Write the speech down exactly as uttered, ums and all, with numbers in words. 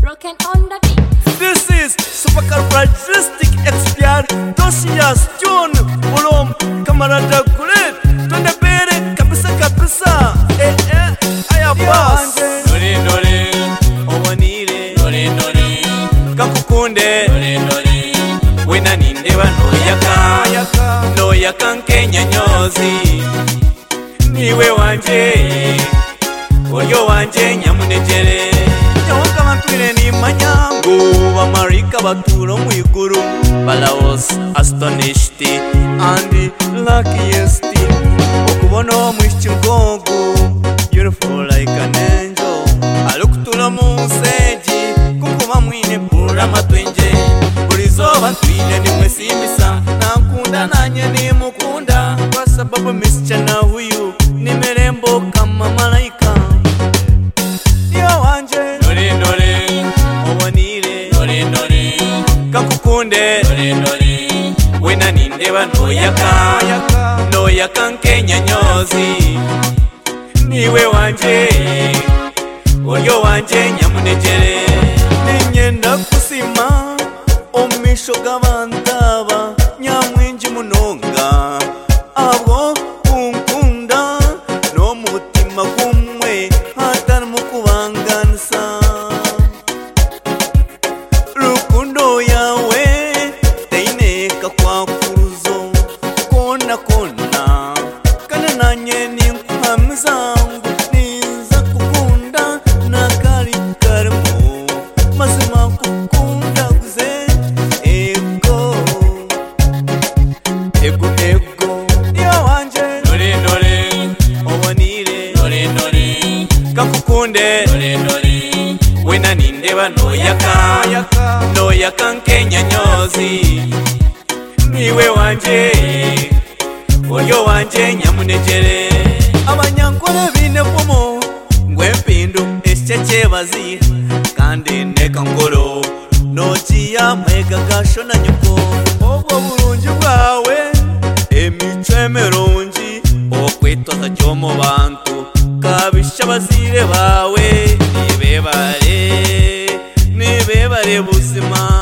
Broken on the beat. This is supercalifragilisticexpialidocious tune Bulom Camarada Gulet Twende bere kabisa kabisa. Eh eh aya boss. Dore dore Owanire dore dore kakukunde dore dore wena nindeba noyaka noyaka nkenya nyozi niwe wanje oyo wanje nyamunegere Nyawaka mantwire ni manyango Bamarika baturo mwiguru Balaos astonished and luckiest Okubono mwishchungogu Beautiful like an angel Alukutula museji Kukuba mwine pura matwenje Bulizoba ntwine ni mwesimbisa Nakunda nanye ni mukunda Kwa sababu misichana huyu Ni merembo kama malaika Niyo wanje Dore dore Owanire dore dore kakukunde dore dore wena nindeba noyaka noyaka nkenya nyozi niwe wanje oyo wanje nyamunegere Ninyenda kusima Omisho gabandaba Nyamwinji munonga Abo kunkunda No mutima kumwe Hatari mukubanganisa Rukundo yawe Teineka kwa kuruzo Kona kona Kana nanye ni nkuhamizangu Niza kukunda na kari karimo Mazima kukunda guze Ego Ego ego Niyo wanje dore dore Owanire dore dore kakukunde dore dore wena nindeba noyaka noyaka nkenya nyozi niwe wanje oyo wanje nyamunegere Abanyankole bine kumo Ngwempindu esche bazira Kandi neka ngoro Nochiya mwega gasho na nyuko Obwo burungi bwawe Emico emerungi Okwitoza cyo mu bantu Kabisha bazire bawe Nibebare Nibebare buzima